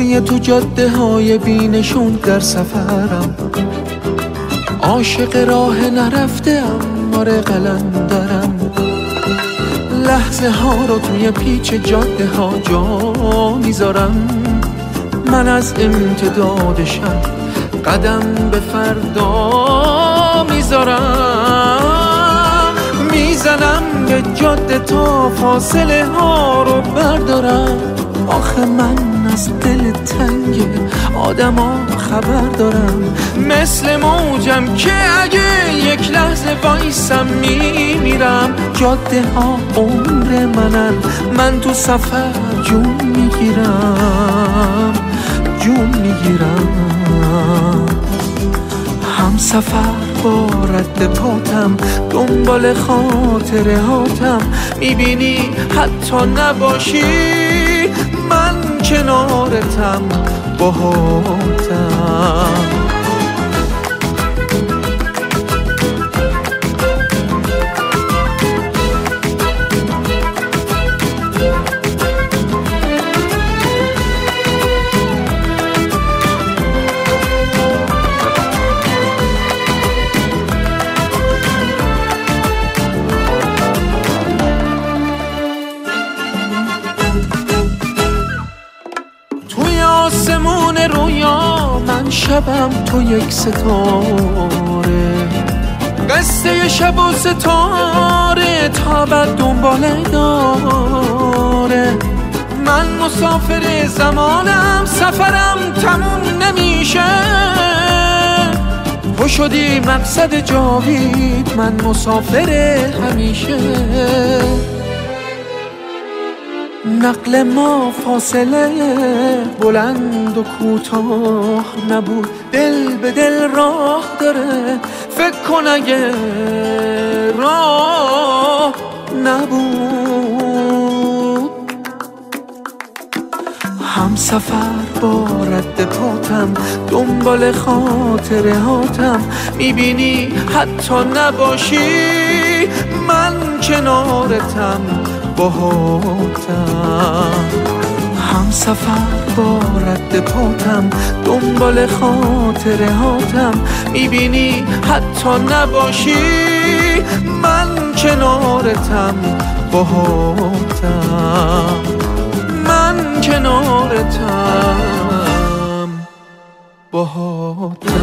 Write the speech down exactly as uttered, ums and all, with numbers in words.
پای تو جاده های بینشون در سفرم، عاشق راه نرفته‌ام، آره قلندرم. لحظه ها رو توی پیچ جاده ها جا میذارم، من از امتداد شب قدم به فردا میذارم. میزنم به جاده تا فاصله ها رو بردارم، آخه من از دل تنگ آدم ها خبر دارم. مثل موجم که اگه یک لحظه وایسم میمیرم. جاده ها عمر منن، من تو سفر جون میگیرم، جون میگیرم. هم سفر با رد پاتم، دنبال خاطره هاتم. میبینی حتی نباشی من کنارتم، باهاتم. آسمون رویا من شبم تو یک ستاره، قصه شب و ستاره تا بعد دنباله داره. من مسافر زمانم، سفرم تموم نمیشه. تو شدی مقصد جاوید، من مسافر همیشه. نقل ما فاصله بلند و کوتاه نبود، دل به دل راه داره. فکر کن اگه راه نبود. هم سفر با رد پاتم، دنبال خاطره هاتم. میبینی حتی نباشی من کنارتم، باهاتم. هم سفر با رد پاتم، دنبال خاطره هاتم. میبینی حتی نباشی من کنارتم، باهاتم. من کنارتم، باهاتم.